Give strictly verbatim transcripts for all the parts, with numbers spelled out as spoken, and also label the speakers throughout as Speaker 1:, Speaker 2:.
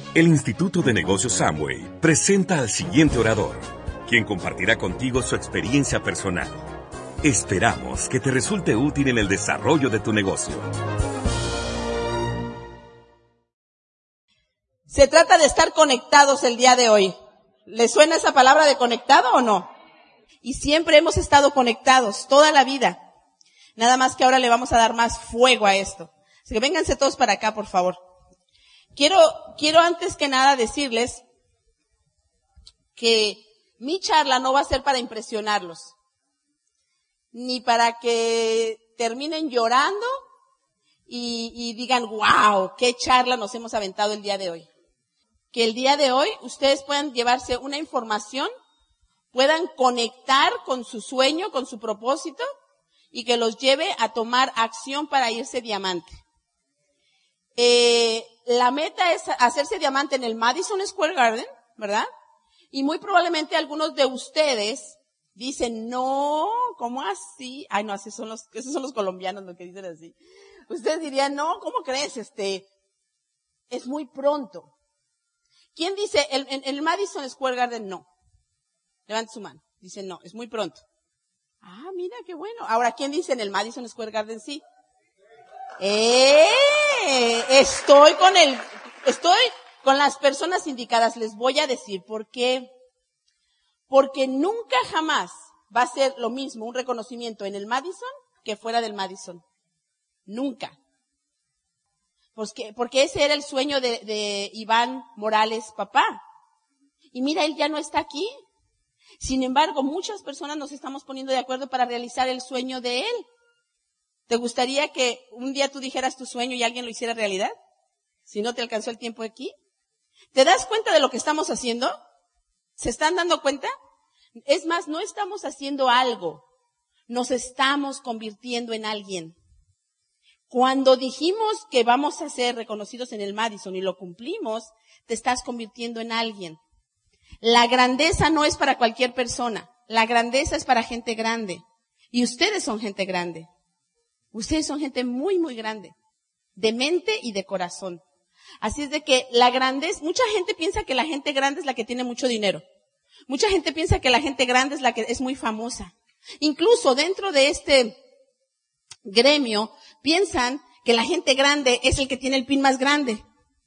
Speaker 1: El Instituto de Negocios Amway presenta al siguiente orador, quien compartirá contigo su experiencia personal. Esperamos que te resulte útil en el desarrollo de tu negocio.
Speaker 2: Se trata de estar conectados el día de hoy. ¿Le suena esa palabra de conectado o no? Y siempre hemos estado conectados, toda la vida. Nada más que ahora le vamos a dar más fuego a esto. Así que vénganse todos para acá, por favor. Quiero, quiero antes que nada decirles que mi charla no va a ser para impresionarlos, ni para que terminen llorando y, y digan, wow, qué charla nos hemos aventado el día de hoy. Que el día de hoy ustedes puedan llevarse una información, puedan conectar con su sueño, con su propósito, y que los lleve a tomar acción para irse diamante. Eh, la meta es hacerse diamante en el Madison Square Garden, ¿verdad? Y muy probablemente algunos de ustedes dicen, no, ¿cómo así? Ay, no, así son los, esos son los colombianos los que dicen así. Ustedes dirían, no, ¿cómo crees? Este, es muy pronto. ¿Quién dice, en, en, en el Madison Square Garden no? Levante su mano. Dice, no, es muy pronto. Ah, mira, qué bueno. Ahora, ¿quién dice en el Madison Square Garden sí? ¡Eh! Estoy con el, estoy con las personas indicadas. Les voy a decir por qué. Porque nunca jamás va a ser lo mismo un reconocimiento en el Madison que fuera del Madison. Nunca. Pues que, porque ese era el sueño de, de Iván Morales, papá. Y mira, él ya no está aquí. Sin embargo, muchas personas nos estamos poniendo de acuerdo para realizar el sueño de él. ¿Te gustaría que un día tú dijeras tu sueño y alguien lo hiciera realidad? Si no te alcanzó el tiempo aquí. ¿Te das cuenta de lo que estamos haciendo? ¿Se están dando cuenta? Es más, no estamos haciendo algo. Nos estamos convirtiendo en alguien. Cuando dijimos que vamos a ser reconocidos en el Madison y lo cumplimos, te estás convirtiendo en alguien. La grandeza no es para cualquier persona. La grandeza es para gente grande. Y ustedes son gente grande. Ustedes son gente muy, muy grande. De mente y de corazón. Así es de que la grandeza, mucha gente piensa que la gente grande es la que tiene mucho dinero. Mucha gente piensa que la gente grande es la que es muy famosa. Incluso dentro de este gremio, piensan que la gente grande es el que tiene el pin más grande.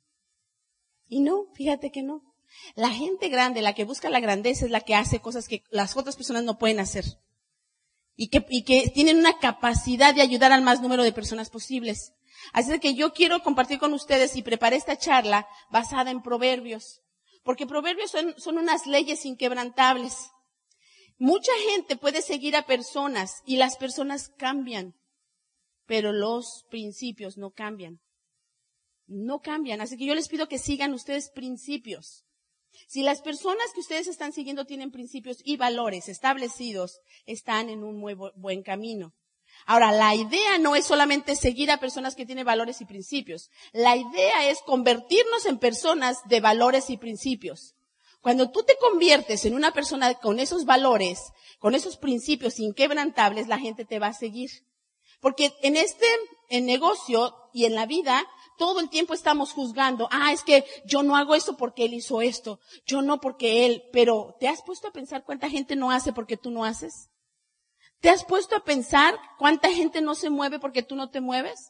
Speaker 2: Y no, fíjate que no. La gente grande, la que busca la grandeza, es la que hace cosas que las otras personas no pueden hacer. Y que, y que tienen una capacidad de ayudar al más número de personas posibles. Así es que yo quiero compartir con ustedes y preparé esta charla basada en proverbios. Porque proverbios son, son unas leyes inquebrantables. Mucha gente puede seguir a personas y las personas cambian. Pero los principios no cambian. No cambian. Así que yo les pido que sigan ustedes principios. Si las personas que ustedes están siguiendo tienen principios y valores establecidos, están en un muy buen camino. Ahora, la idea no es solamente seguir a personas que tienen valores y principios. La idea es convertirnos en personas de valores y principios. Cuando tú te conviertes en una persona con esos valores, con esos principios inquebrantables, la gente te va a seguir. Porque en este en negocio y en la vida, todo el tiempo estamos juzgando. Ah, es que yo no hago esto porque él hizo esto. Yo no porque él. Pero ¿te has puesto a pensar cuánta gente no hace porque tú no haces? ¿Te has puesto a pensar cuánta gente no se mueve porque tú no te mueves?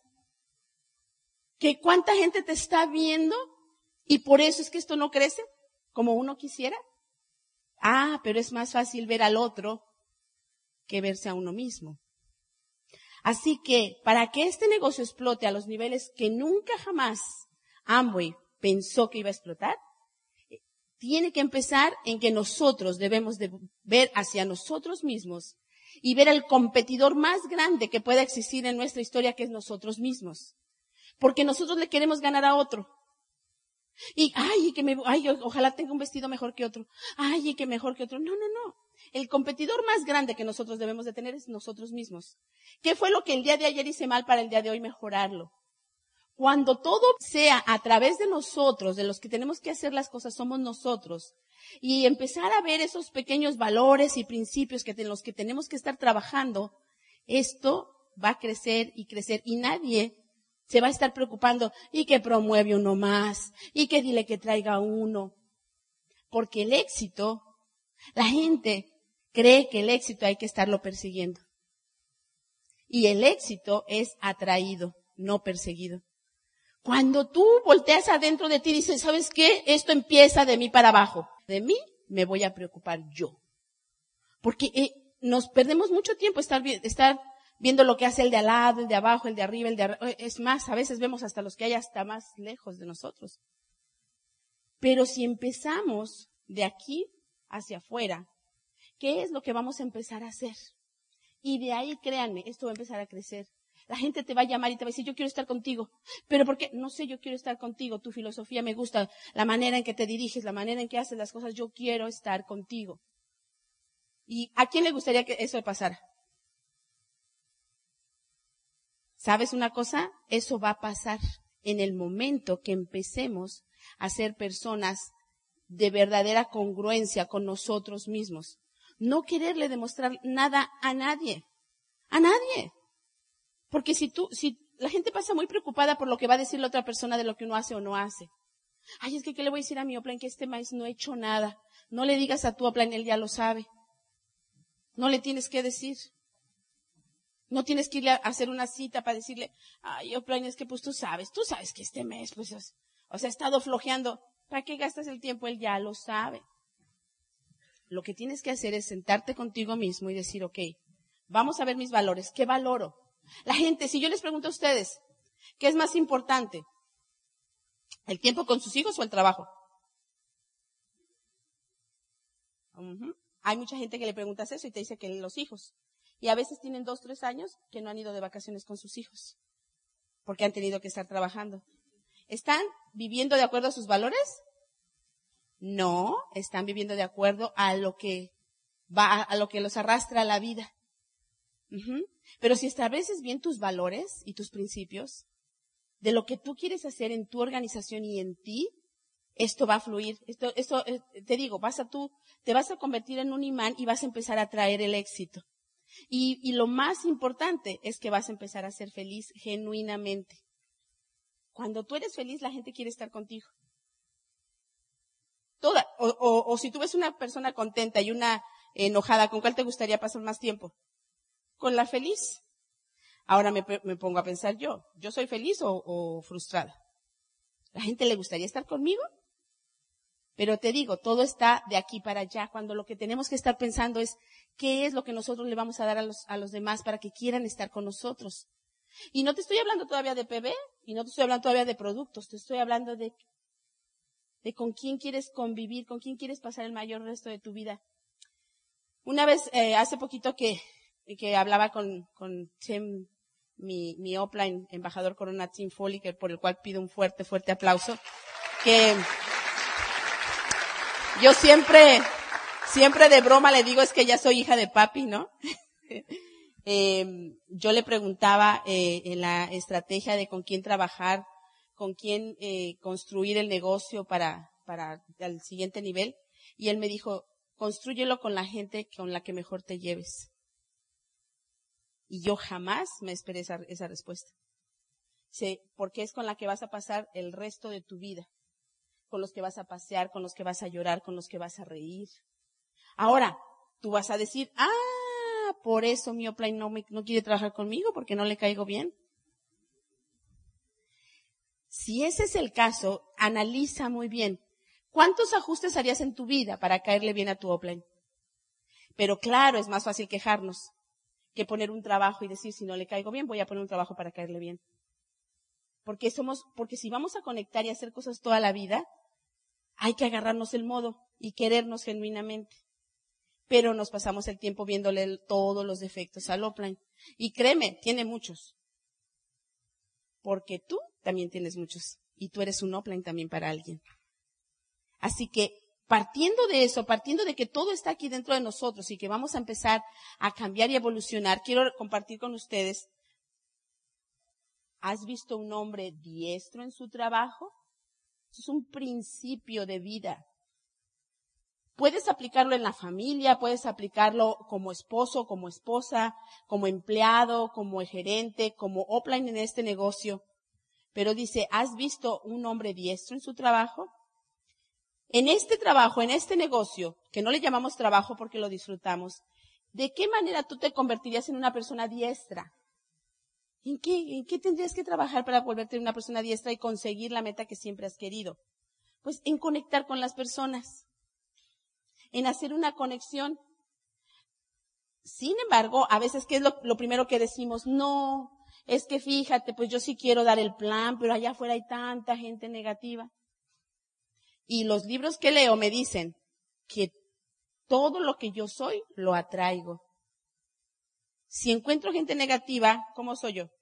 Speaker 2: ¿Que cuánta gente te está viendo y por eso es que esto no crece como uno quisiera? Ah, pero es más fácil ver al otro que verse a uno mismo. Así que, para que este negocio explote a los niveles que nunca jamás Amway pensó que iba a explotar, tiene que empezar en que nosotros debemos de ver hacia nosotros mismos y ver el competidor más grande que pueda existir en nuestra historia, que es nosotros mismos. Porque nosotros le queremos ganar a otro. Y, ay, que me, ay, ojalá tenga un vestido mejor que otro. Ay, y que mejor que otro. No, no, no. El competidor más grande que nosotros debemos de tener es nosotros mismos. ¿Qué fue lo que el día de ayer hice mal para el día de hoy mejorarlo? Cuando todo sea a través de nosotros, de los que tenemos que hacer las cosas, somos nosotros. Y empezar a ver esos pequeños valores y principios que en los que tenemos que estar trabajando, esto va a crecer y crecer. Y nadie Se va a estar preocupando y que promueve uno más y que dile que traiga uno. Porque el éxito, la gente cree que el éxito hay que estarlo persiguiendo. Y el éxito es atraído, no perseguido. Cuando tú volteas adentro de ti y dices, ¿sabes qué? Esto empieza de mí para abajo. De mí me voy a preocupar yo. Porque eh, nos perdemos mucho tiempo estar, estar viendo lo que hace el de al lado, el de abajo, el de arriba, el de arriba. Es más, a veces vemos hasta los que hay hasta más lejos de nosotros. Pero si empezamos de aquí hacia afuera, ¿qué es lo que vamos a empezar a hacer? Y de ahí, créanme, esto va a empezar a crecer. La gente te va a llamar y te va a decir, yo quiero estar contigo. ¿Pero por qué? No sé, yo quiero estar contigo. Tu filosofía me gusta, la manera en que te diriges, la manera en que haces las cosas. Yo quiero estar contigo. ¿Y a quién le gustaría que eso pasara? ¿Sabes una cosa? Eso va a pasar en el momento que empecemos a ser personas de verdadera congruencia con nosotros mismos. No quererle demostrar nada a nadie. A nadie. Porque si tú, si la gente pasa muy preocupada por lo que va a decir la otra persona de lo que uno hace o no hace. Ay, es que ¿qué le voy a decir a mi upline? Que este maíz no ha hecho nada. No le digas a tu upline, él ya lo sabe. No le tienes que decir. No tienes que irle a hacer una cita para decirle, ay, upline, es que pues tú sabes, tú sabes que este mes, pues, es, o sea, ha estado flojeando. ¿Para qué gastas el tiempo? Él ya lo sabe. Lo que tienes que hacer es sentarte contigo mismo y decir, ok, vamos a ver mis valores. ¿Qué valoro? La gente, si yo les pregunto a ustedes, ¿qué es más importante? ¿El tiempo con sus hijos o el trabajo? Uh-huh. Hay mucha gente que le preguntas eso y te dice que los hijos. Y a veces tienen dos, tres años que no han ido de vacaciones con sus hijos. Porque han tenido que estar trabajando. ¿Están viviendo de acuerdo a sus valores? No, están viviendo de acuerdo a lo que va, a lo que los arrastra a la vida. Uh-huh. Pero si estableces bien tus valores y tus principios, de lo que tú quieres hacer en tu organización y en ti, esto va a fluir. Esto, esto, eh, te digo, vas a tú, te vas a convertir en un imán y vas a empezar a traer el éxito. Y, y lo más importante es que vas a empezar a ser feliz genuinamente. Cuando tú eres feliz, la gente quiere estar contigo. Toda, o, o, o si tú ves una persona contenta y una enojada, ¿con cuál te gustaría pasar más tiempo? Con la feliz. Ahora me, me pongo a pensar yo, ¿yo soy feliz o, o frustrada? ¿La gente le gustaría estar conmigo? Pero te digo, todo está de aquí para allá, cuando lo que tenemos que estar pensando es qué es lo que nosotros le vamos a dar a los, a los demás para que quieran estar con nosotros. Y no te estoy hablando todavía de P B, y no te estoy hablando todavía de productos, te estoy hablando de, de con quién quieres convivir, con quién quieres pasar el mayor resto de tu vida. Una vez, eh, hace poquito que, que hablaba con, con Tim, mi, mi upline, embajador Corona Tim Foley, que por el cual pido un fuerte, fuerte aplauso, que yo siempre, siempre de broma le digo es que ya soy hija de papi, ¿no? eh, yo le preguntaba eh, en la estrategia de con quién trabajar, con quién eh, construir el negocio para, para el siguiente nivel, y él me dijo, constrúyelo con la gente con la que mejor te lleves. Y yo jamás me esperé esa, esa respuesta. Sí, porque es con la que vas a pasar el resto de tu vida. Con los que vas a pasear, con los que vas a llorar, con los que vas a reír. Ahora, tú vas a decir, ah, por eso mi upline no, me, no quiere trabajar conmigo, porque no le caigo bien. Si ese es el caso, analiza muy bien. ¿Cuántos ajustes harías en tu vida para caerle bien a tu upline? Pero claro, es más fácil quejarnos que poner un trabajo y decir, si no le caigo bien, voy a poner un trabajo para caerle bien. Porque somos, porque si vamos a conectar y hacer cosas toda la vida, hay que agarrarnos el modo y querernos genuinamente. Pero nos pasamos el tiempo viéndole todos los defectos al upline. Y créeme, tiene muchos. Porque tú también tienes muchos. Y tú eres un upline también para alguien. Así que, partiendo de eso, partiendo de que todo está aquí dentro de nosotros y que vamos a empezar a cambiar y evolucionar, quiero compartir con ustedes. ¿Has visto un hombre diestro en su trabajo? Eso es un principio de vida. Puedes aplicarlo en la familia, puedes aplicarlo como esposo, como esposa, como empleado, como gerente, como upline en este negocio. Pero dice, ¿has visto un hombre diestro en su trabajo? En este trabajo, en este negocio, que no le llamamos trabajo porque lo disfrutamos, ¿de qué manera tú te convertirías en una persona diestra? ¿En qué, en qué tendrías que trabajar para volverte una persona diestra y conseguir la meta que siempre has querido? Pues en conectar con las personas, en hacer una conexión. Sin embargo, a veces, ¿qué es lo, lo primero que decimos? No, es que fíjate, pues yo sí quiero dar el plan, pero allá afuera hay tanta gente negativa. Y los libros que leo me dicen que todo lo que yo soy, lo atraigo. Si encuentro gente negativa, ¿cómo soy yo?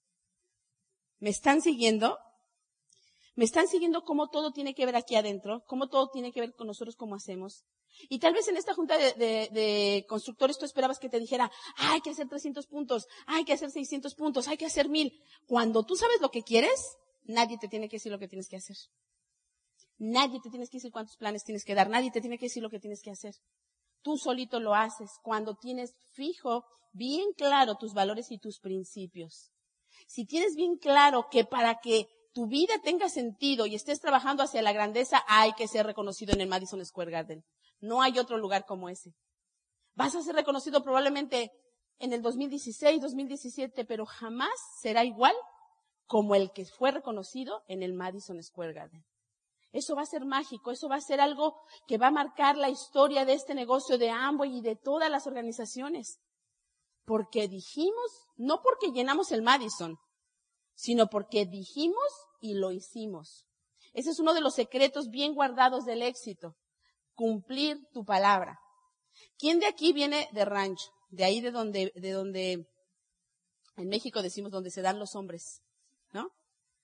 Speaker 2: ¿Me están siguiendo? ¿Me están siguiendo cómo todo tiene que ver aquí adentro? ¿Cómo todo tiene que ver con nosotros, cómo hacemos? Y tal vez en esta junta de, de, de constructores tú esperabas que te dijera, ah, hay que hacer trescientos puntos, hay que hacer seiscientos puntos, hay que hacer mil. Cuando tú sabes lo que quieres, nadie te tiene que decir lo que tienes que hacer. Nadie te tiene que decir cuántos planes tienes que dar, nadie te tiene que decir lo que tienes que hacer. Tú solito lo haces cuando tienes fijo, bien claro tus valores y tus principios. Si tienes bien claro que para que tu vida tenga sentido y estés trabajando hacia la grandeza, hay que ser reconocido en el Madison Square Garden. No hay otro lugar como ese. Vas a ser reconocido probablemente en el dos mil dieciséis, dos mil diecisiete, pero jamás será igual como el que fue reconocido en el Madison Square Garden. Eso va a ser mágico, eso va a ser algo que va a marcar la historia de este negocio de Amway y de todas las organizaciones. Porque dijimos, no porque llenamos el Madison, sino porque dijimos y lo hicimos. Ese es uno de los secretos bien guardados del éxito, cumplir tu palabra. ¿Quién de aquí viene de rancho? De ahí de donde, de donde, en México decimos donde se dan los hombres, ¿no?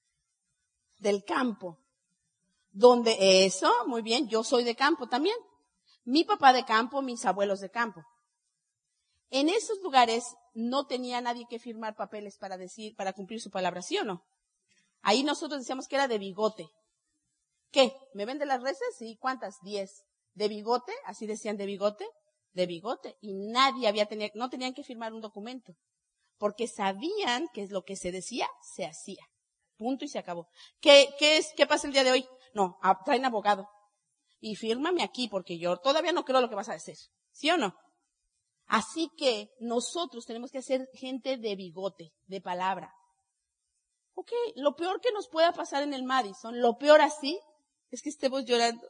Speaker 2: Del campo. Donde eso, muy bien, yo soy de campo también. Mi papá de campo, mis abuelos de campo. En esos lugares no tenía nadie que firmar papeles para decir, para cumplir su palabra, ¿sí o no? Ahí nosotros decíamos que era de bigote. ¿Qué? ¿Me vende las reses? Sí, ¿cuántas? Diez. ¿De bigote? Así decían, ¿de bigote? De bigote. Y nadie había tenido, no tenían que firmar un documento. Porque sabían que lo que se decía, se hacía. Punto y se acabó. ¿Qué, qué es, qué pasa el día de hoy? No, traen abogado. Y fírmame aquí porque yo todavía no creo lo que vas a decir. ¿Sí o no? Así que nosotros tenemos que ser gente de bigote, de palabra. Ok, lo peor que nos pueda pasar en el Madison, lo peor así, es que estemos llorando.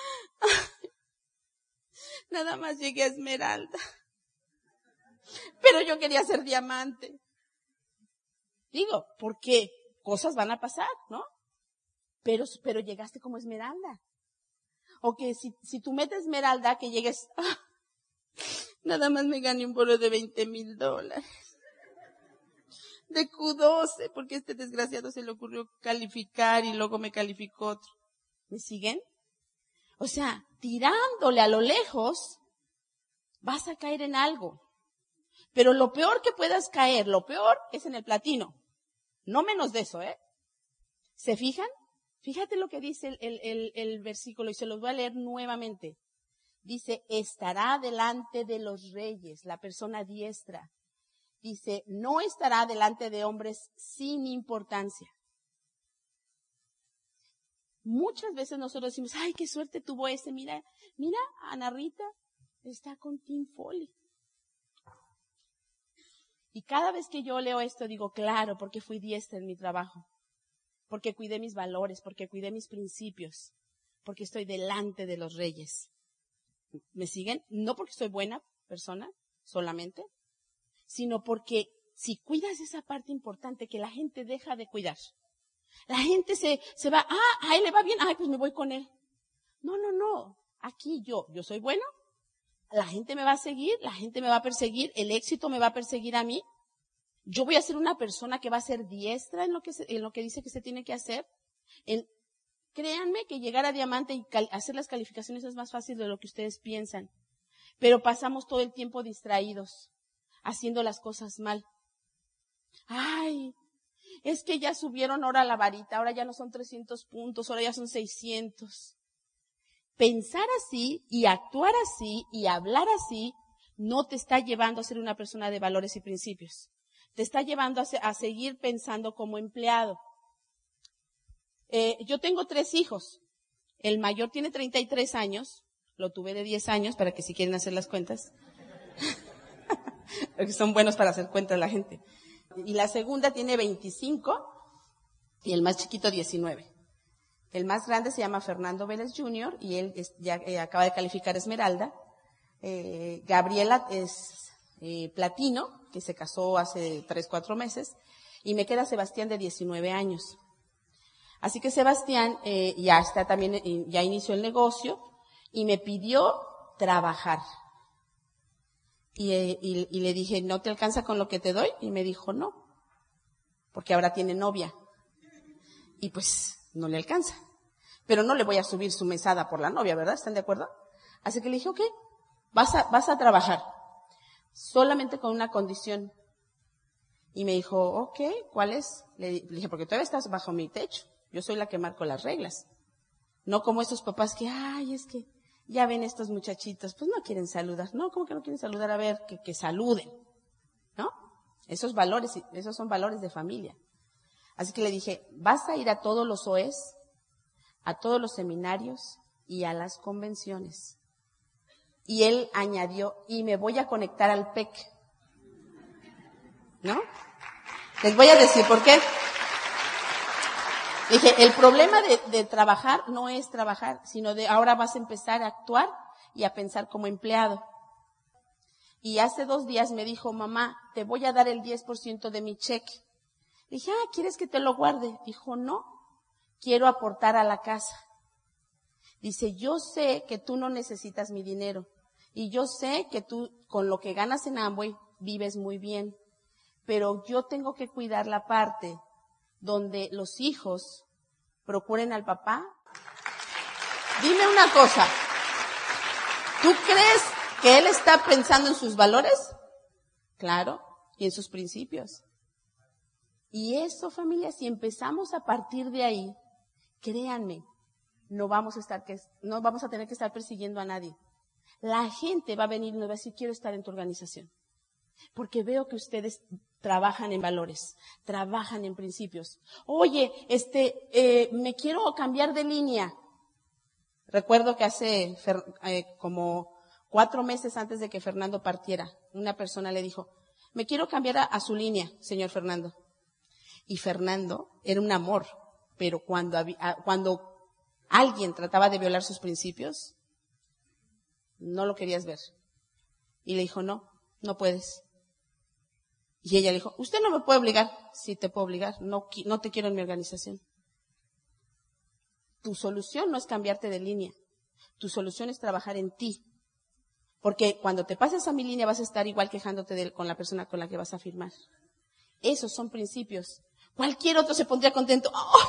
Speaker 2: Nada más llegué a Esmeralda. Pero yo quería ser diamante. Digo, porque cosas van a pasar, ¿no? Pero, pero llegaste como Esmeralda. O que si, si tú metes Esmeralda, que llegues, ah, nada más me gané un bono de veinte mil dólares. De Q doce, porque este desgraciado se le ocurrió calificar y luego me calificó otro. ¿Me siguen? O sea, tirándole a lo lejos, vas a caer en algo. Pero lo peor que puedas caer, lo peor es en el platino. No menos de eso, ¿eh? ¿Se fijan? Fíjate lo que dice el, el, el, el versículo y se los voy a leer nuevamente. Dice, estará delante de los reyes, la persona diestra. Dice, no estará delante de hombres sin importancia. Muchas veces nosotros decimos, ay, qué suerte tuvo ese. Mira, mira, Ana Rita está con Tim Foley. Y cada vez que yo leo esto digo, claro, porque fui diestra en mi trabajo. Porque cuidé mis valores, porque cuidé mis principios. Porque estoy delante de los reyes. ¿Me siguen? No porque soy buena persona solamente, sino porque si cuidas esa parte importante que la gente deja de cuidar. La gente se, se va, ah, a él le va bien, ay, pues me voy con él. No, no, no. Aquí yo, yo soy bueno, la gente me va a seguir, la gente me va a perseguir, el éxito me va a perseguir a mí. Yo voy a ser una persona que va a ser diestra en lo que se, en lo que dice que se tiene que hacer. En, créanme que llegar a diamante y cal, hacer las calificaciones es más fácil de lo que ustedes piensan. Pero pasamos todo el tiempo distraídos, haciendo las cosas mal. Ay, es que ya subieron ahora la varita, ahora ya no son trescientos puntos, ahora ya son seiscientos. Pensar así y actuar así y hablar así no te está llevando a ser una persona de valores y principios. Te está llevando a, se, a seguir pensando como empleado. eh, yo tengo tres hijos. El mayor tiene treinta y tres años, lo tuve de diez años, para que si quieren hacer las cuentas. Porque son buenos para hacer cuentas la gente. Y la segunda tiene veinticinco y el más chiquito diecinueve. El más grande se llama Fernando Vélez junior y él es, ya eh, acaba de calificar Esmeralda. Eh, Gabriela es eh, Platino, que se casó hace tres, cuatro meses. Y me queda Sebastián de diecinueve años. Así que Sebastián eh, ya está también, eh, ya inició el negocio y me pidió trabajar. Y, eh, y, y le dije, ¿no te alcanza con lo que te doy? Y me dijo, no, porque ahora tiene novia. Y pues no le alcanza. Pero no le voy a subir su mesada por la novia, ¿verdad? ¿Están de acuerdo? Así que le dije, ok, vas a, vas a trabajar. Solamente con una condición. Y me dijo, ok, ¿cuál es? Le dije, porque todavía estás bajo mi techo. Yo soy la que marco las reglas. No como esos papás que, ay, es que ya ven estos muchachitos, pues no quieren saludar. No, ¿cómo que no quieren saludar? A ver, que, que saluden. ¿No? Esos valores, esos son valores de familia. Así que le dije, vas a ir a todos los O Es, a todos los seminarios y a las convenciones. Y él añadió, y me voy a conectar al P E C. ¿No? Les voy a decir por qué. Dije, el problema de, de trabajar no es trabajar, sino de ahora vas a empezar a actuar y a pensar como empleado. Y hace dos días me dijo, mamá, te voy a dar el diez por ciento de mi cheque. Dije, ah, ¿quieres que te lo guarde? Dijo, no, quiero aportar a la casa. Dice, yo sé que tú no necesitas mi dinero y yo sé que tú con lo que ganas en Amway vives muy bien, pero yo tengo que cuidar la parte donde los hijos procuren al papá. Dime una cosa, ¿tú crees que él está pensando en sus valores? Claro, y en sus principios. Y eso, familia, si empezamos a partir de ahí, créanme, no vamos a estar que, no vamos a tener que estar persiguiendo a nadie. La gente va a venir y nos va a decir, quiero estar en tu organización. Porque veo que ustedes trabajan en valores, trabajan en principios. Oye, este, eh, me quiero cambiar de línea. Recuerdo que hace eh, como cuatro meses antes de que Fernando partiera, una persona le dijo, me quiero cambiar a, a su línea, señor Fernando. Y Fernando era un amor, pero cuando, había, cuando alguien trataba de violar sus principios, no lo querías ver. Y le dijo, no, no puedes. Y ella le dijo, usted no me puede obligar. Sí, te puedo obligar, no, no te quiero en mi organización. Tu solución no es cambiarte de línea. Tu solución es trabajar en ti. Porque cuando te pases a mi línea vas a estar igual quejándote de, con la persona con la que vas a firmar. Esos son principios. Cualquier otro se pondría contento.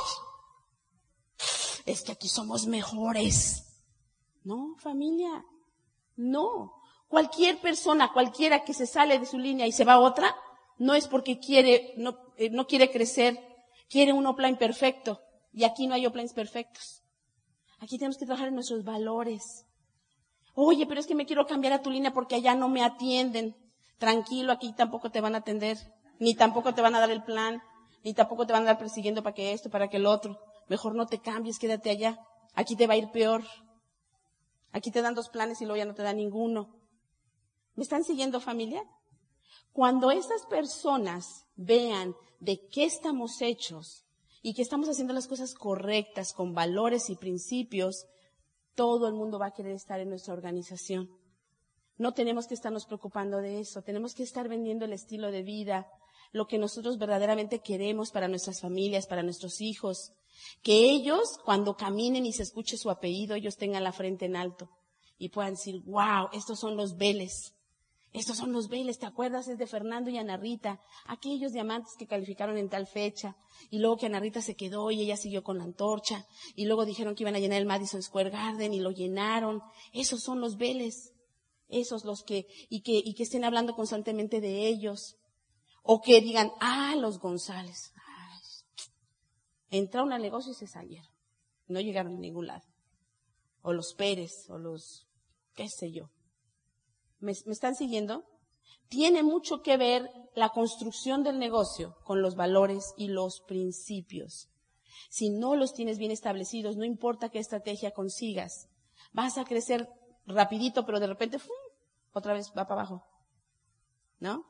Speaker 2: ¡Ay! Es que aquí somos mejores. No, familia. No. Cualquier persona, cualquiera que se sale de su línea y se va a otra, no es porque quiere, no, eh, no quiere crecer. Quiere un offline perfecto. Y aquí no hay offlines perfectos. Aquí tenemos que trabajar en nuestros valores. Oye, pero es que me quiero cambiar a tu línea porque allá no me atienden. Tranquilo, aquí tampoco te van a atender. Ni tampoco te van a dar el plan. Ni tampoco te van a andar persiguiendo para que esto, para que el otro. Mejor no te cambies, quédate allá. Aquí te va a ir peor. Aquí te dan dos planes y luego ya no te dan ninguno. ¿Me están siguiendo, familia? Cuando esas personas vean de qué estamos hechos y que estamos haciendo las cosas correctas, con valores y principios, todo el mundo va a querer estar en nuestra organización. No tenemos que estarnos preocupando de eso. Tenemos que estar vendiendo el estilo de vida, lo que nosotros verdaderamente queremos para nuestras familias, para nuestros hijos. Que ellos, cuando caminen y se escuche su apellido, ellos tengan la frente en alto y puedan decir, wow, estos son los Vélez. Estos son los Vélez, ¿te acuerdas? Es de Fernando y Ana Rita, aquellos diamantes que calificaron en tal fecha, y luego que Ana Rita se quedó y ella siguió con la antorcha, y luego dijeron que iban a llenar el Madison Square Garden y lo llenaron. Esos son los Vélez, esos los que, y que, y que estén hablando constantemente de ellos, o que digan, ah, los González, ay, entraron al negocio y se salieron, no llegaron a ningún lado, o los Pérez, o los, qué sé yo. ¿Me, ¿Me están siguiendo? Tiene mucho que ver la construcción del negocio con los valores y los principios. Si no los tienes bien establecidos, no importa qué estrategia consigas, vas a crecer rapidito, pero de repente, ¡fum!, otra vez va para abajo, ¿no?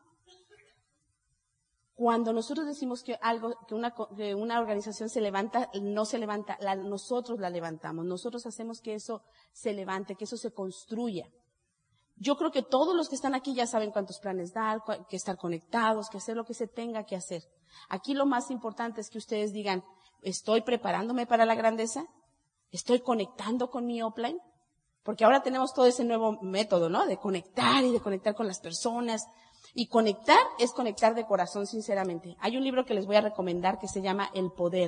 Speaker 2: Cuando nosotros decimos que algo, que una, que una organización se levanta, no se levanta, la, nosotros la levantamos, nosotros hacemos que eso se levante, que eso se construya. Yo creo que todos los que están aquí ya saben cuántos planes dar, que estar conectados, que hacer lo que se tenga que hacer. Aquí lo más importante es que ustedes digan, ¿estoy preparándome para la grandeza? ¿Estoy conectando con mi upline? Porque ahora tenemos todo ese nuevo método, ¿no? De conectar y de conectar con las personas. Y conectar es conectar de corazón, sinceramente. Hay un libro que les voy a recomendar que se llama El Poder.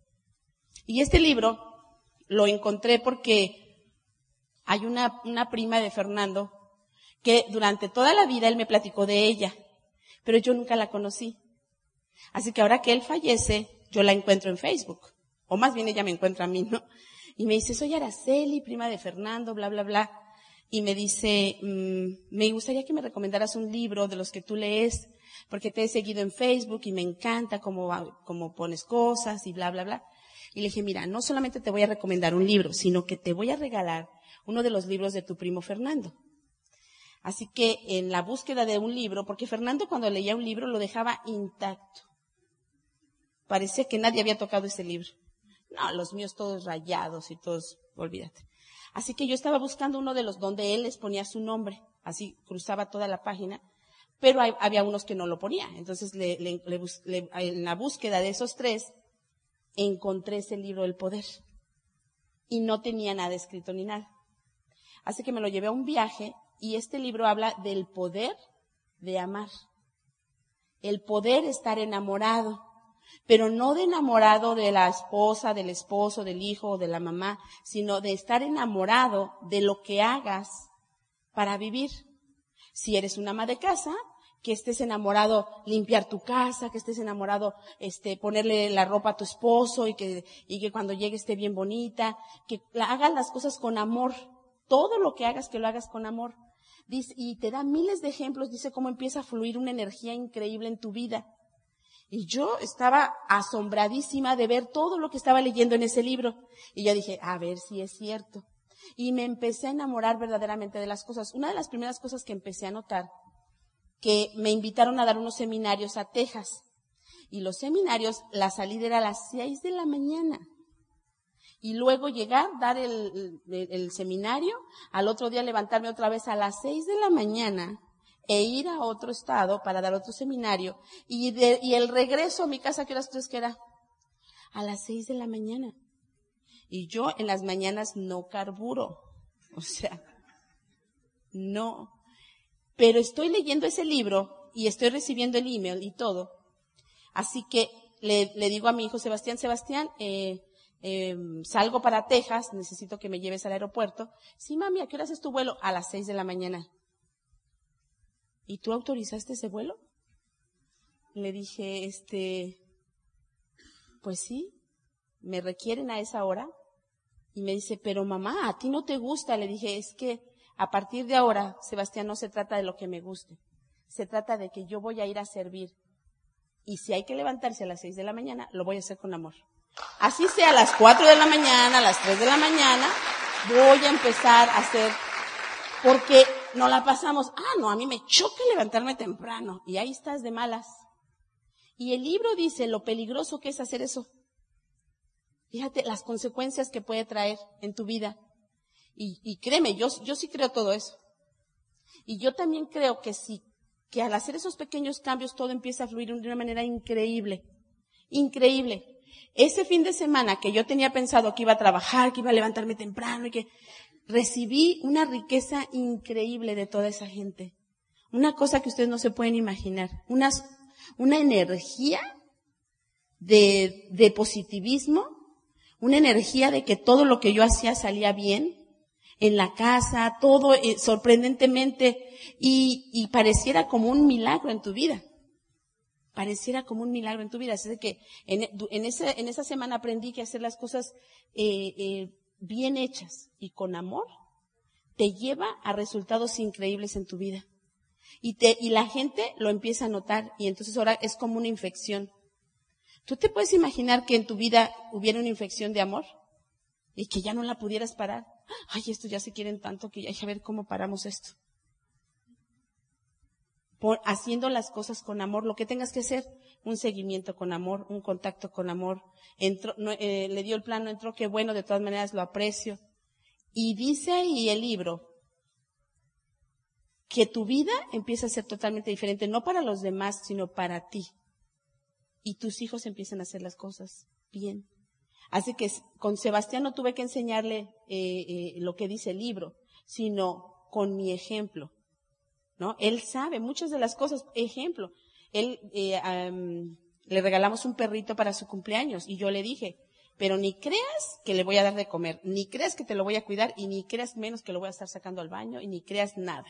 Speaker 2: Y este libro lo encontré porque hay una, una prima de Fernando que durante toda la vida él me platicó de ella, pero yo nunca la conocí. Así que ahora que él fallece, yo la encuentro en Facebook. O más bien ella me encuentra a mí, ¿no? Y me dice, soy Araceli, prima de Fernando, bla, bla, bla. Y me dice, mmm, me gustaría que me recomendaras un libro de los que tú lees, porque te he seguido en Facebook y me encanta cómo, cómo pones cosas y bla, bla, bla. Y le dije, mira, no solamente te voy a recomendar un libro, sino que te voy a regalar uno de los libros de tu primo Fernando. Así que en la búsqueda de un libro, porque Fernando cuando leía un libro lo dejaba intacto. Parecía que nadie había tocado ese libro. No, los míos todos rayados y todos, olvídate. Así que yo estaba buscando uno de los donde él les ponía su nombre. Así cruzaba toda la página. Pero hay, había unos que no lo ponía. Entonces le, le, le, le, en la búsqueda de esos tres, encontré ese libro El Poder. Y no tenía nada escrito ni nada. Así que me lo llevé a un viaje. Y este libro habla del poder de amar. El poder estar enamorado. Pero no de enamorado de la esposa, del esposo, del hijo o de la mamá, sino de estar enamorado de lo que hagas para vivir. Si eres una ama de casa, que estés enamorado limpiar tu casa, que estés enamorado este ponerle la ropa a tu esposo y que y que cuando llegue esté bien bonita, que hagas las cosas con amor. Todo lo que hagas, que lo hagas con amor. Dice, y te da miles de ejemplos, dice cómo empieza a fluir una energía increíble en tu vida. Y yo estaba asombradísima de ver todo lo que estaba leyendo en ese libro. Y yo dije, a ver si es cierto. Y me empecé a enamorar verdaderamente de las cosas. Una de las primeras cosas que empecé a notar, que me invitaron a dar unos seminarios a Texas. Y los seminarios, la salida era a las seis de la mañana. Y luego llegar, dar el, el, el seminario, al otro día levantarme otra vez a las seis de la mañana e ir a otro estado para dar otro seminario. Y, de, y el regreso a mi casa, ¿qué horas crees que era? A las seis de la mañana. Y yo en las mañanas no carburo. O sea, no. Pero estoy leyendo ese libro y estoy recibiendo el email y todo. Así que le, le digo a mi hijo Sebastián, Sebastián, eh, eh, salgo para Texas, necesito que me lleves al aeropuerto. Sí, mami, ¿a qué horas es tu vuelo? A las seis de la mañana. ¿Y tú autorizaste ese vuelo? Le dije, este, pues sí, me requieren a esa hora. Y me dice, pero mamá, ¿a ti no te gusta? Le dije, es que a partir de ahora, Sebastián, no se trata de lo que me guste. Se trata de que yo voy a ir a servir. Y si hay que levantarse a las seis de la mañana, lo voy a hacer con amor. Así sea a las cuatro de la mañana, a las tres de la mañana, voy a empezar a hacer, porque no la pasamos, ah, no, a mí me choca levantarme temprano, y ahí estás de malas. Y el libro dice lo peligroso que es hacer eso. Fíjate las consecuencias que puede traer en tu vida. Y, y créeme, yo, yo sí creo todo eso. Y yo también creo que sí, que al hacer esos pequeños cambios todo empieza a fluir de una manera increíble. Increíble. Ese fin de semana que yo tenía pensado que iba a trabajar, que iba a levantarme temprano y que recibí una riqueza increíble de toda esa gente. Una cosa que ustedes no se pueden imaginar. Una, una energía de, de positivismo, una energía de que todo lo que yo hacía salía bien en la casa, todo eh, sorprendentemente y, y pareciera como un milagro en tu vida. Pareciera como un milagro en tu vida. Así de que en, en, ese, en esa semana aprendí que hacer las cosas eh, eh, bien hechas y con amor te lleva a resultados increíbles en tu vida. Y, te, y la gente lo empieza a notar y entonces ahora es como una infección. ¿Tú te puedes imaginar que en tu vida hubiera una infección de amor? Y que ya no la pudieras parar. Ay, estos ya se quieren tanto que ya hay que ver cómo paramos esto. Por, haciendo las cosas con amor, lo que tengas que hacer, un seguimiento con amor, un contacto con amor. Entró, no, eh, le dio el plano, entró, qué bueno, de todas maneras lo aprecio. Y dice ahí el libro que tu vida empieza a ser totalmente diferente, no para los demás, sino para ti. Y tus hijos empiezan a hacer las cosas bien. Así que con Sebastián no tuve que enseñarle eh, eh, lo que dice el libro, sino con mi ejemplo, ¿no? Él sabe muchas de las cosas. Ejemplo, él eh, um, le regalamos un perrito para su cumpleaños y yo le dije, pero ni creas que le voy a dar de comer, ni creas que te lo voy a cuidar y ni creas menos que lo voy a estar sacando al baño y ni creas nada.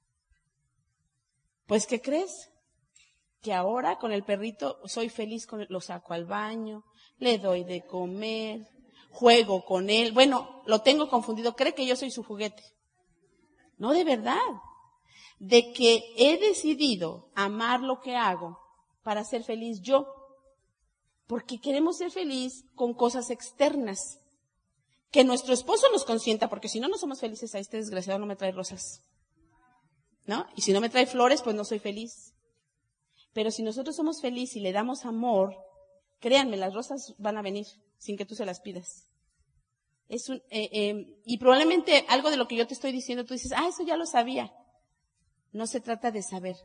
Speaker 2: Pues, ¿qué crees? Que ahora con el perrito soy feliz, con él, lo saco al baño, le doy de comer, juego con él. Bueno, lo tengo confundido, cree que yo soy su juguete. No, de verdad. De que he decidido amar lo que hago para ser feliz yo. Porque queremos ser feliz con cosas externas. Que nuestro esposo nos consienta, porque si no, no somos felices. A este desgraciado no me trae rosas, ¿no? Y si no me trae flores, pues no soy feliz. Pero si nosotros somos felices y le damos amor, créanme, las rosas van a venir sin que tú se las pidas. Es un, eh, eh, y probablemente algo de lo que yo te estoy diciendo, tú dices, ah, eso ya lo sabía. No se trata de saber.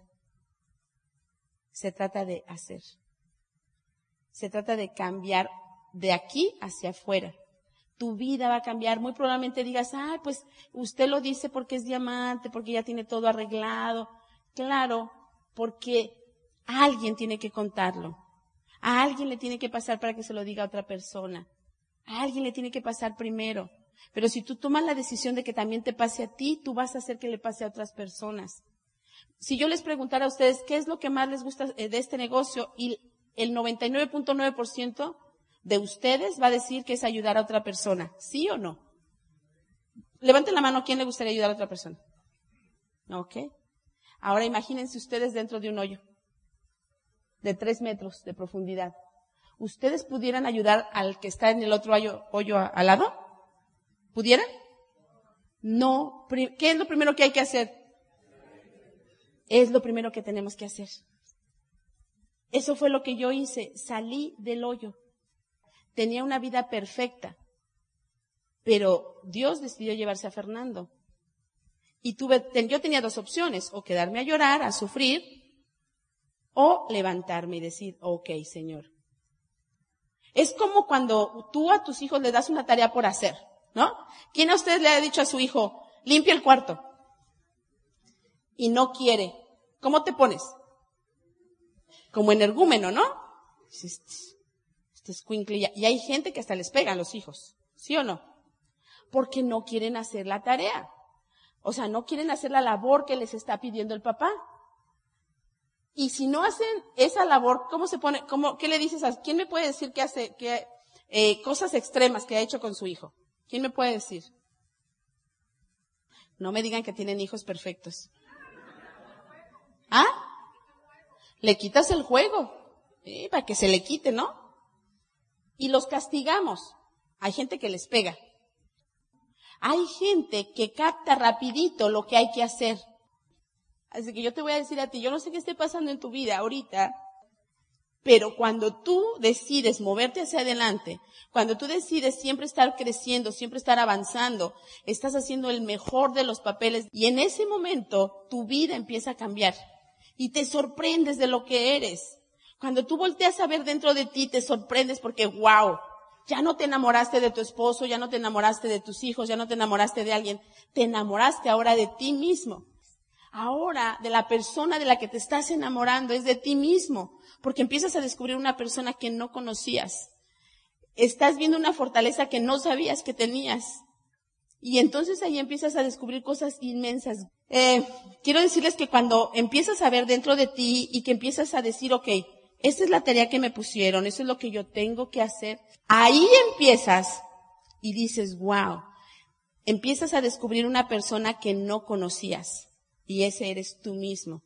Speaker 2: Se trata de hacer. Se trata de cambiar de aquí hacia afuera. Tu vida va a cambiar. Muy probablemente digas, ah, pues usted lo dice porque es diamante, porque ya tiene todo arreglado. Claro, porque alguien tiene que contarlo. A alguien le tiene que pasar para que se lo diga a otra persona. A alguien le tiene que pasar primero. Pero si tú tomas la decisión de que también te pase a ti, tú vas a hacer que le pase a otras personas. Si yo les preguntara a ustedes qué es lo que más les gusta de este negocio, y el noventa y nueve punto nueve por ciento de ustedes va a decir que es ayudar a otra persona. ¿Sí o no? Levanten la mano, ¿a quién le gustaría ayudar a otra persona? ¿Ok? Ahora imagínense ustedes dentro de un hoyo de tres metros de profundidad. ¿Ustedes pudieran ayudar al que está en el otro hoyo, hoyo a, al lado? ¿Pudieran? No. ¿Qué es lo primero que hay que hacer? Es lo primero que tenemos que hacer. Eso fue lo que yo hice. Salí del hoyo. Tenía una vida perfecta. Pero Dios decidió llevarse a Fernando. Y tuve, yo tenía dos opciones. O quedarme a llorar, a sufrir, o levantarme y decir, ok, Señor. Es como cuando tú a tus hijos le das una tarea por hacer, ¿no? ¿Quién a ustedes le ha dicho a su hijo, limpia el cuarto? Y no quiere. ¿Cómo te pones? Como energúmeno, ¿no? Este, este escuincle. Y hay gente que hasta les pega a los hijos, ¿sí o no? Porque no quieren hacer la tarea. O sea, no quieren hacer la labor que les está pidiendo el papá. Y si no hacen esa labor, ¿cómo se pone? ¿Cómo, qué le dices a, quién me puede decir que hace, que, eh, cosas extremas que ha hecho con su hijo? ¿Quién me puede decir? No me digan que tienen hijos perfectos. ¿Ah? Le quitas el juego, eh, para que se le quite, ¿no? Y los castigamos. Hay gente que les pega. Hay gente que capta rapidito lo que hay que hacer. Así que yo te voy a decir a ti, yo no sé qué esté pasando en tu vida ahorita, pero cuando tú decides moverte hacia adelante, cuando tú decides siempre estar creciendo, siempre estar avanzando, estás haciendo el mejor de los papeles y en ese momento tu vida empieza a cambiar y te sorprendes de lo que eres. Cuando tú volteas a ver dentro de ti, te sorprendes porque wow, ya no te enamoraste de tu esposo, ya no te enamoraste de tus hijos, ya no te enamoraste de alguien, te enamoraste ahora de ti mismo. Ahora, de la persona de la que te estás enamorando es de ti mismo, porque empiezas a descubrir una persona que no conocías. Estás viendo una fortaleza que no sabías que tenías. Y entonces ahí empiezas a descubrir cosas inmensas. Eh, quiero decirles que cuando empiezas a ver dentro de ti y que empiezas a decir, ok, esta es la tarea que me pusieron, eso es lo que yo tengo que hacer. Ahí empiezas y dices, wow, empiezas a descubrir una persona que no conocías. Y ese eres tú mismo.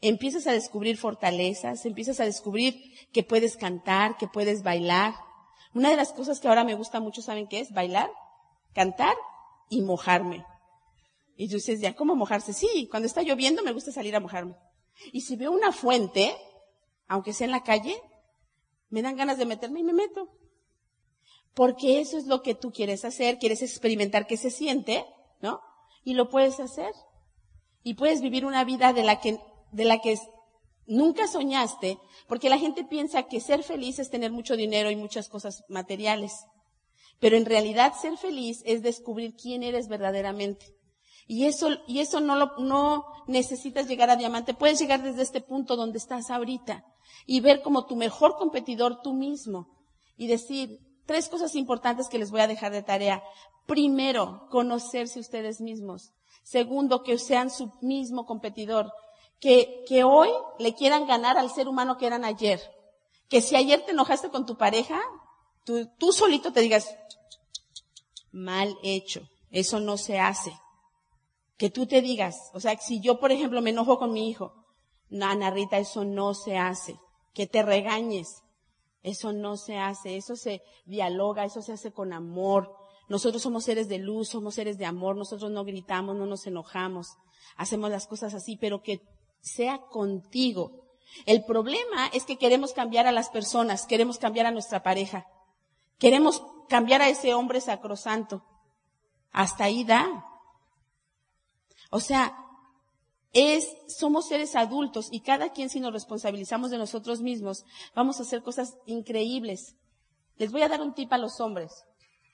Speaker 2: empiezas a descubrir fortalezas, empiezas a descubrir que puedes cantar, que puedes bailar. Una de las cosas que ahora me gusta mucho, ¿saben qué es? Bailar, cantar y mojarme. Y tú dices, ¿ya cómo mojarse? Sí, cuando está lloviendo me gusta salir a mojarme. Y si veo una fuente, aunque sea en la calle, me dan ganas de meterme y me meto. Porque eso es lo que tú quieres hacer, quieres experimentar qué se siente, ¿no? Y lo puedes hacer. Y puedes vivir una vida de la que, de la que nunca soñaste, porque la gente piensa que ser feliz es tener mucho dinero y muchas cosas materiales. Pero en realidad ser feliz es descubrir quién eres verdaderamente. Y eso, y eso no lo, no necesitas llegar a diamante. Puedes llegar desde este punto donde estás ahorita y ver como tu mejor competidor tú mismo y decir tres cosas importantes que les voy a dejar de tarea. Primero, conocerse ustedes mismos. Segundo, que sean su mismo competidor. Que, que hoy le quieran ganar al ser humano que eran ayer. Que si ayer te enojaste con tu pareja, tú, tú solito te digas, mal hecho, eso no se hace. Que tú te digas, o sea, si yo, por ejemplo, me enojo con mi hijo, no, Ana Rita, eso no se hace. Que te regañes, eso no se hace, eso se dialoga, eso se hace con amor. Nosotros somos seres de luz, somos seres de amor, nosotros no gritamos, no nos enojamos, hacemos las cosas así, pero que sea contigo. El problema es que queremos cambiar a las personas, queremos cambiar a nuestra pareja, queremos cambiar a ese hombre sacrosanto. Hasta ahí da. O sea, es, somos seres adultos y cada quien, si nos responsabilizamos de nosotros mismos, vamos a hacer cosas increíbles. Les voy a dar un tip a los hombres.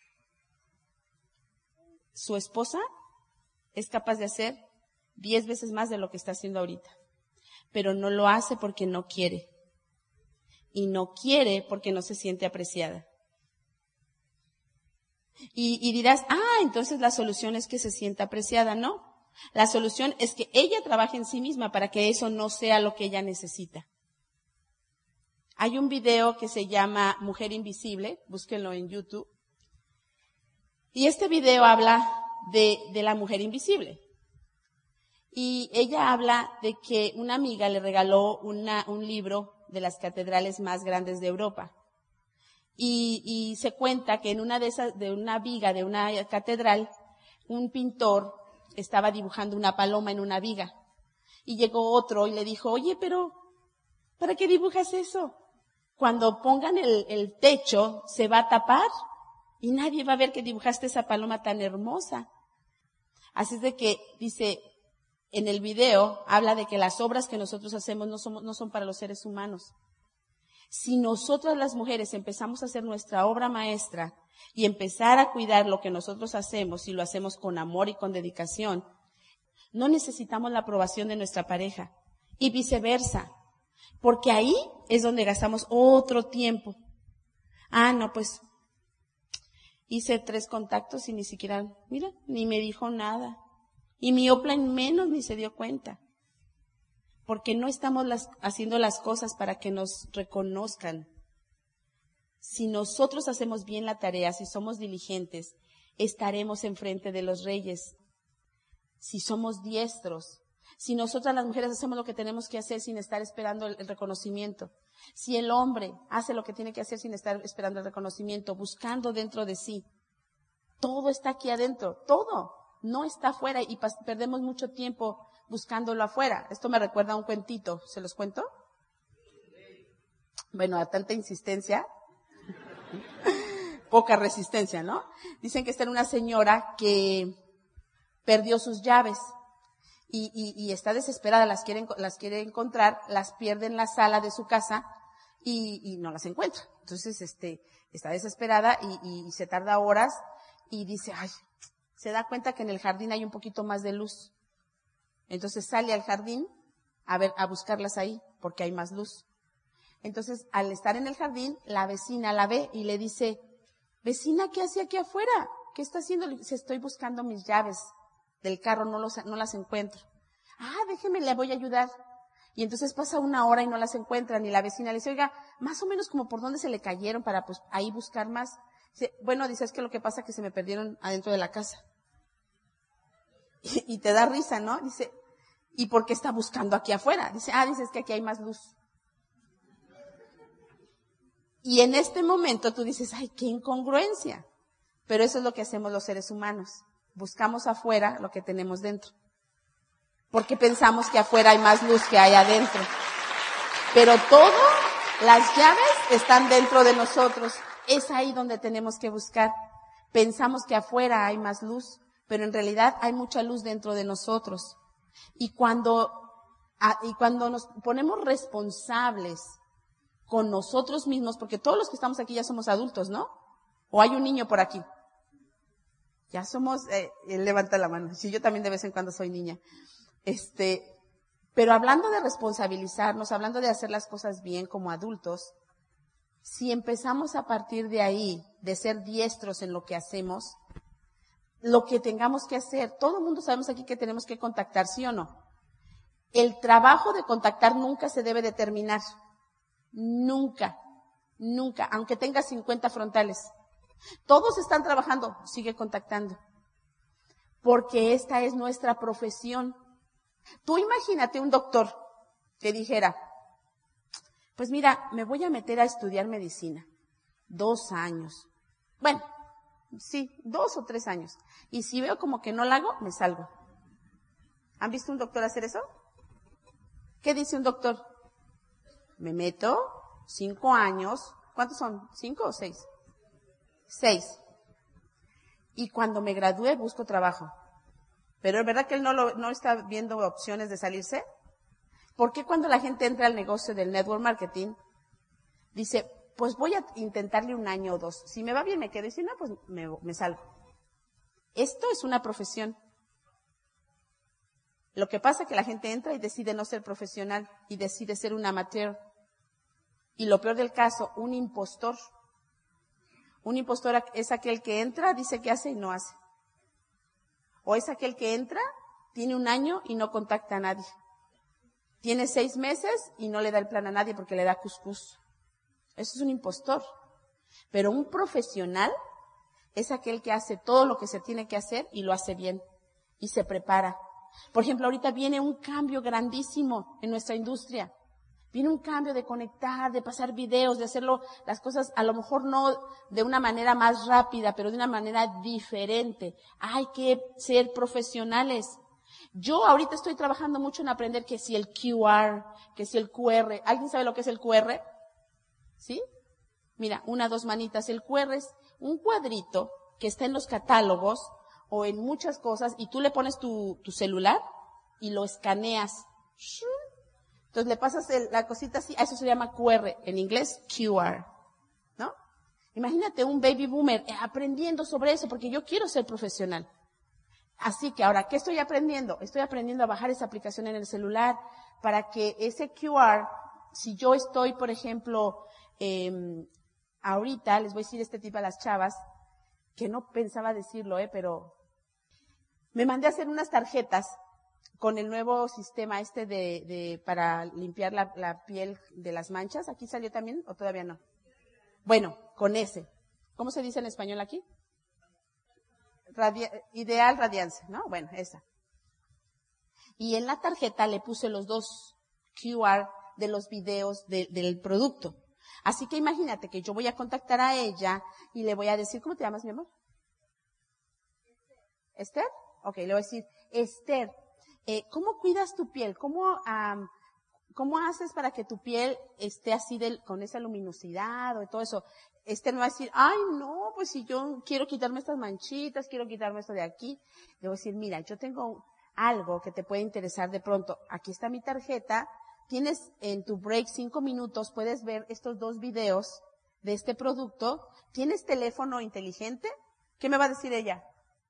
Speaker 2: Su esposa es capaz de hacer diez veces más de lo que está haciendo ahorita, pero no lo hace porque no quiere. Y no quiere porque no se siente apreciada. Y, y dirás, ah, entonces la solución es que se sienta apreciada. No. La solución es que ella trabaje en sí misma para que eso no sea lo que ella necesita. Hay un video que se llama Mujer Invisible, búsquenlo en YouTube. Y este video habla de, de la mujer invisible. Y ella habla de que una amiga le regaló una, un libro de las catedrales más grandes de Europa. Y, y se cuenta que en una de esas, de una viga de una catedral, un pintor estaba dibujando una paloma en una viga. Y llegó otro y le dijo, oye, pero, ¿para qué dibujas eso? Cuando pongan el, el techo, se va a tapar y nadie va a ver que dibujaste esa paloma tan hermosa. Así es de que, dice, en el video, habla de que las obras que nosotros hacemos no somos, no son para los seres humanos. Si nosotras las mujeres empezamos a hacer nuestra obra maestra y empezar a cuidar lo que nosotros hacemos y lo hacemos con amor y con dedicación, no necesitamos la aprobación de nuestra pareja y viceversa, porque ahí es donde gastamos otro tiempo. Ah, no, pues hice tres contactos y ni siquiera, mira, ni me dijo nada. Y mi offline menos ni se dio cuenta. Porque no estamos las, haciendo las cosas para que nos reconozcan. Si nosotros hacemos bien la tarea, si somos diligentes, estaremos enfrente de los reyes. Si somos diestros, si nosotras las mujeres hacemos lo que tenemos que hacer sin estar esperando el, el reconocimiento, si el hombre hace lo que tiene que hacer sin estar esperando el reconocimiento, buscando dentro de sí, todo está aquí adentro, todo, no está afuera y pas- perdemos mucho tiempo buscándolo afuera. Esto me recuerda a un cuentito, ¿se los cuento? Bueno, a tanta insistencia, poca resistencia, ¿no? Dicen que está en una señora que perdió sus llaves y, y, y está desesperada, las quiere, las quiere encontrar, las pierde en la sala de su casa y, y no las encuentra. Entonces, este, está desesperada y, y, y se tarda horas y dice, ay, se da cuenta que en el jardín hay un poquito más de luz. Entonces sale al jardín a ver, a buscarlas ahí, porque hay más luz. Entonces, al estar en el jardín, la vecina la ve y le dice, vecina, ¿qué hace aquí afuera? ¿Qué está haciendo? Le dice, estoy buscando mis llaves del carro, no, los, no las encuentro. Ah, déjeme, le voy a ayudar. Y entonces pasa una hora y no las encuentran, y la vecina le dice, oiga, más o menos como por dónde se le cayeron para pues ahí buscar más. Dice, bueno, dice, es que lo que pasa es que se me perdieron adentro de la casa. Y, y te da risa, ¿no? Dice, ¿Y por qué está buscando aquí afuera? Dice, ah, dices que aquí hay más luz. Y en este momento tú dices, ay, qué incongruencia. Pero eso es lo que hacemos los seres humanos. Buscamos afuera lo que tenemos dentro. Porque pensamos que afuera hay más luz que hay adentro. Pero todo, las llaves están dentro de nosotros. Es ahí donde tenemos que buscar. Pensamos que afuera hay más luz, pero en realidad hay mucha luz dentro de nosotros. Y cuando, y cuando nos ponemos responsables con nosotros mismos, porque todos los que estamos aquí ya somos adultos, ¿no? ¿O hay un niño por aquí? Ya somos, eh, levanta la mano. Sí, yo también de vez en cuando soy niña. Este, pero hablando de responsabilizarnos, hablando de hacer las cosas bien como adultos, si empezamos a partir de ahí, de ser diestros en lo que hacemos, lo que tengamos que hacer, todo el mundo sabemos aquí que tenemos que contactar, ¿sí o no? El trabajo de contactar nunca se debe de terminar. Nunca, nunca, aunque tengas cincuenta frontales. Todos están trabajando, sigue contactando. Porque esta es nuestra profesión. Tú imagínate un doctor que dijera, pues mira, me voy a meter a estudiar medicina. Dos años. Bueno, sí, dos o tres años. Y si veo como que no la hago, me salgo. ¿Han visto un doctor hacer eso? ¿Qué dice un doctor? Me meto, cinco años. ¿Cuántos son? ¿Cinco o seis? Seis. Y cuando me gradúe busco trabajo. Pero es verdad que él no, lo, no está viendo opciones de salirse. ¿Por qué cuando la gente entra al negocio del network marketing, dice, pues voy a intentarle un año o dos? Si me va bien me quedo y si no, pues me, me salgo. Esto es una profesión. Lo que pasa es que la gente entra y decide no ser profesional y decide ser un amateur. Y lo peor del caso, un impostor. Un impostor es aquel que entra, dice que hace y no hace. O es aquel que entra, tiene un año y no contacta a nadie. Tiene seis meses y no le da el plan a nadie porque le da cuscús. Eso es un impostor. Pero un profesional es aquel que hace todo lo que se tiene que hacer y lo hace bien. Y se prepara. Por ejemplo, ahorita viene un cambio grandísimo en nuestra industria. Viene un cambio de conectar, de pasar videos, de hacerlo, las cosas a lo mejor no de una manera más rápida, pero de una manera diferente. Hay que ser profesionales. Yo ahorita estoy trabajando mucho en aprender que si el Q R, que si el Q R. ¿Alguien sabe lo que es el Q R? ¿Sí? Mira, una, dos manitas. El Q R es un cuadrito que está en los catálogos o en muchas cosas y tú le pones tu, tu celular y lo escaneas. Entonces le pasas el, la cosita así, a eso se llama Q R, en inglés Q R, ¿no? Imagínate un baby boomer aprendiendo sobre eso, porque yo quiero ser profesional. Así que ahora, ¿qué estoy aprendiendo? Estoy aprendiendo a bajar esa aplicación en el celular para que ese Q R, si yo estoy, por ejemplo, eh, ahorita, les voy a decir este tipo a las chavas, que no pensaba decirlo, eh, pero me mandé a hacer unas tarjetas con el nuevo sistema este de, de para limpiar la, la piel de las manchas. ¿Aquí salió también o todavía no? Bueno, con ese. ¿Cómo se dice en español aquí? Radi- Ideal Radiance, ¿no? Bueno, esa. Y en la tarjeta le puse los dos Q R de los videos de, del producto. Así que imagínate que yo voy a contactar a ella y le voy a decir, ¿cómo te llamas, mi amor? ¿Esther? Ok, le voy a decir, Esther, eh, ¿cómo cuidas tu piel? ¿Cómo, um, ¿Cómo haces para que tu piel esté así de, con esa luminosidad o todo eso? Esther me va a decir, ay, no, pues si yo quiero quitarme estas manchitas, quiero quitarme esto de aquí. Le voy a decir, mira, yo tengo algo que te puede interesar de pronto. Aquí está mi tarjeta. Tienes en tu break cinco minutos, puedes ver estos dos videos de este producto. ¿Tienes teléfono inteligente? ¿Qué me va a decir ella?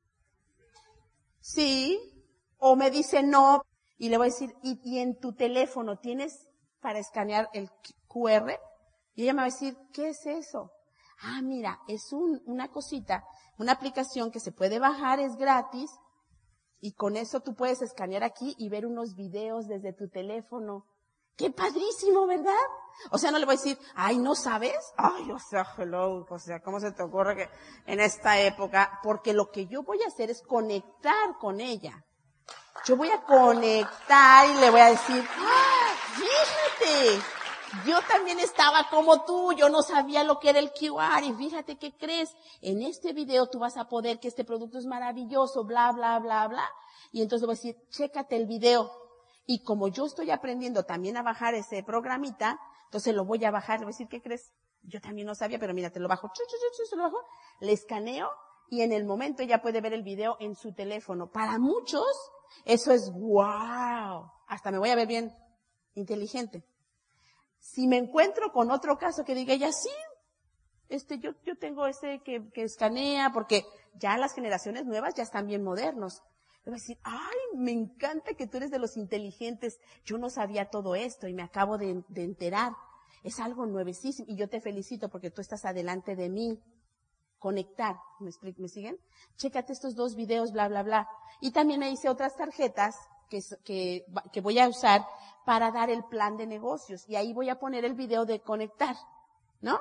Speaker 2: Sí. O me dice no. Y le voy a decir, ¿y, y en tu teléfono tienes para escanear el Q R? Y ella me va a decir, ¿qué es eso? Ah, mira, es un, una cosita, una aplicación que se puede bajar, es gratis. Y con eso tú puedes escanear aquí y ver unos videos desde tu teléfono. ¡Qué padrísimo!, ¿verdad? O sea, no le voy a decir, ay, ¿no sabes? Ay, o sea, hello, o sea, ¿cómo se te ocurre que en esta época? Porque lo que yo voy a hacer es conectar con ella. Yo voy a conectar y le voy a decir, ¡ah, fíjate! Yo también estaba como tú, yo no sabía lo que era el Q R y fíjate qué crees, en este video tú vas a poder que este producto es maravilloso, bla, bla, bla, bla. Y entonces le voy a decir, chécate el video. Y como yo estoy aprendiendo también a bajar ese programita, entonces lo voy a bajar, le voy a decir, ¿qué crees? Yo también no sabía, pero mira, te lo bajo, chu, chu, chu, chu, se lo bajo, le escaneo y en el momento ella puede ver el video en su teléfono. Para muchos, eso es wow. Hasta me voy a ver bien inteligente. Si me encuentro con otro caso que diga ya sí, este, yo, yo tengo ese que, que escanea, porque ya las generaciones nuevas ya están bien modernos. Le voy a decir, ay, me encanta que tú eres de los inteligentes. Yo no sabía todo esto y me acabo de, de enterar. Es algo nuevecísimo y yo te felicito porque tú estás adelante de mí. Conectar, ¿me explico? ¿Me siguen? Chécate estos dos videos, bla, bla, bla. Y también me hice otras tarjetas que, que, que voy a usar para dar el plan de negocios. Y ahí voy a poner el video de conectar, ¿no?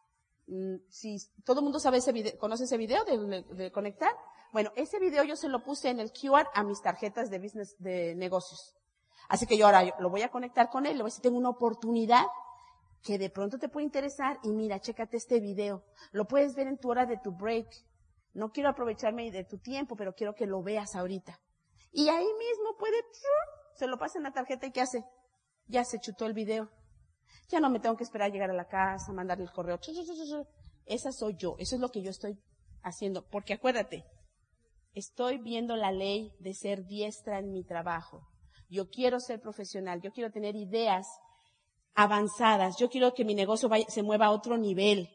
Speaker 2: Si todo el mundo sabe ese video, conoce ese video de, de conectar. Bueno, ese video yo se lo puse en el Q R a mis tarjetas de business, de negocios. Así que yo ahora yo lo voy a conectar con él, le voy a decir, tengo una oportunidad que de pronto te puede interesar y mira, chécate este video. Lo puedes ver en tu hora de tu break. No quiero aprovecharme de tu tiempo, pero quiero que lo veas ahorita. Y ahí mismo puede, se lo pasa en la tarjeta y ¿qué hace? Ya se chutó el video. Ya no me tengo que esperar a llegar a la casa, mandarle el correo. Esa soy yo, eso es lo que yo estoy haciendo. Porque acuérdate, estoy viendo la ley de ser diestra en mi trabajo. Yo quiero ser profesional, yo quiero tener ideas avanzadas, yo quiero que mi negocio vaya, se mueva a otro nivel.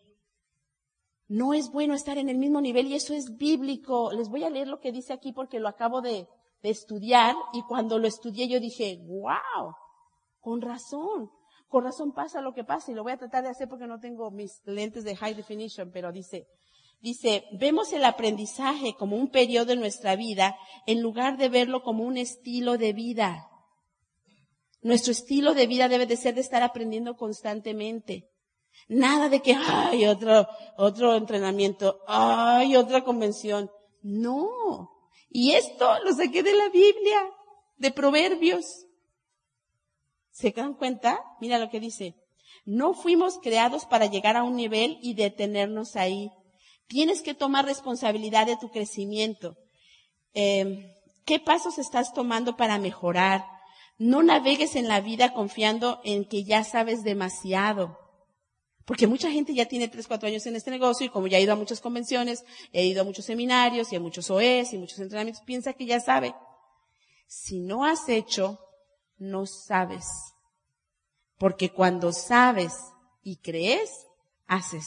Speaker 2: No es bueno estar en el mismo nivel y eso es bíblico. Les voy a leer lo que dice aquí porque lo acabo de, de estudiar y cuando lo estudié yo dije, wow, con razón, con razón pasa lo que pasa y lo voy a tratar de hacer porque no tengo mis lentes de high definition, pero dice, dice, vemos el aprendizaje como un periodo en nuestra vida en lugar de verlo como un estilo de vida. Nuestro estilo de vida debe de ser de estar aprendiendo constantemente. Nada de que, ay, otro, otro entrenamiento, ay, otra convención. No. Y esto lo saqué de la Biblia, de Proverbios. ¿Se dan cuenta? Mira lo que dice. No fuimos creados para llegar a un nivel y detenernos ahí. Tienes que tomar responsabilidad de tu crecimiento. Eh, ¿Qué pasos estás tomando para mejorar? No navegues en la vida confiando en que ya sabes demasiado. Porque mucha gente ya tiene tres, cuatro años en este negocio y como ya ha ido a muchas convenciones, he ido a muchos seminarios y a muchos O Es y muchos entrenamientos, piensa que ya sabe. Si no has hecho, no sabes. Porque cuando sabes y crees, haces.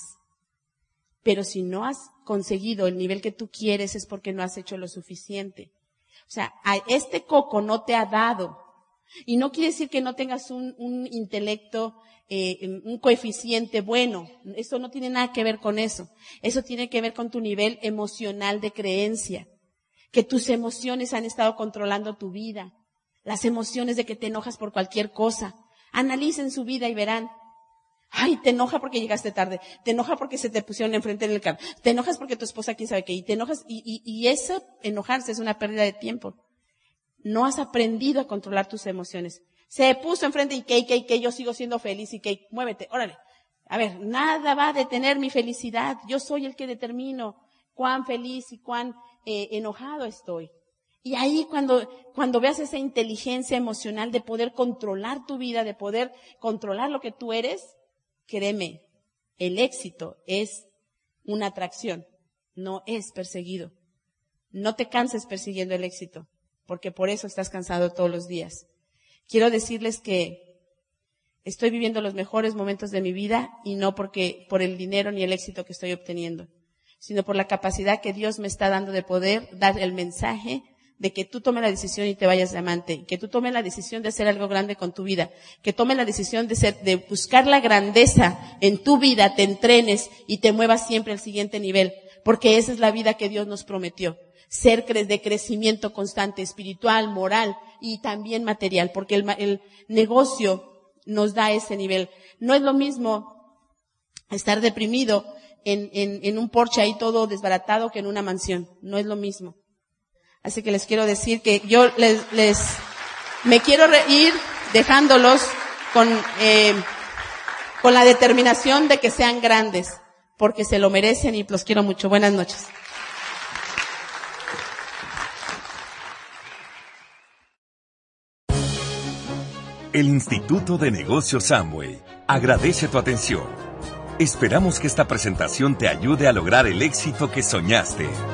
Speaker 2: Pero si no has conseguido el nivel que tú quieres es porque no has hecho lo suficiente. O sea, a este coco no te ha dado. Y no quiere decir que no tengas un, un intelecto, eh, un coeficiente bueno. Eso no tiene nada que ver con eso. Eso tiene que ver con tu nivel emocional de creencia. Que tus emociones han estado controlando tu vida. Las emociones de que te enojas por cualquier cosa. Analicen su vida y verán. Ay, te enoja porque llegaste tarde. Te enoja porque se te pusieron enfrente en el carro. Te enojas porque tu esposa quién sabe qué. Y te enojas, y, y, y eso, enojarse es una pérdida de tiempo. No has aprendido a controlar tus emociones. Se puso enfrente y que, y que, y que yo sigo siendo feliz y que, muévete, órale. A ver, nada va a detener mi felicidad. Yo soy el que determino cuán feliz y cuán eh, enojado estoy. Y ahí cuando, cuando veas esa inteligencia emocional de poder controlar tu vida, de poder controlar lo que tú eres, créeme, el éxito es una atracción, no es perseguido. No te canses persiguiendo el éxito. Porque por eso estás cansado todos los días. Quiero decirles que estoy viviendo los mejores momentos de mi vida y no porque por el dinero ni el éxito que estoy obteniendo, sino por la capacidad que Dios me está dando de poder dar el mensaje de que tú tomes la decisión y te vayas de amante, que tú tomes la decisión de hacer algo grande con tu vida, que tomes la decisión de ser, de buscar la grandeza en tu vida, te entrenes y te muevas siempre al siguiente nivel, porque esa es la vida que Dios nos prometió. Ser de crecimiento constante, espiritual, moral y también material, porque el, el negocio nos da ese nivel. No es lo mismo estar deprimido en, en, en un Porsche ahí todo desbaratado que en una mansión. No es lo mismo. Así que les quiero decir que yo les, les me quiero ir dejándolos con, eh, con la determinación de que sean grandes, porque se lo merecen y los quiero mucho. Buenas noches.
Speaker 1: El Instituto de Negocios Amway agradece tu atención. Esperamos que esta presentación te ayude a lograr el éxito que soñaste.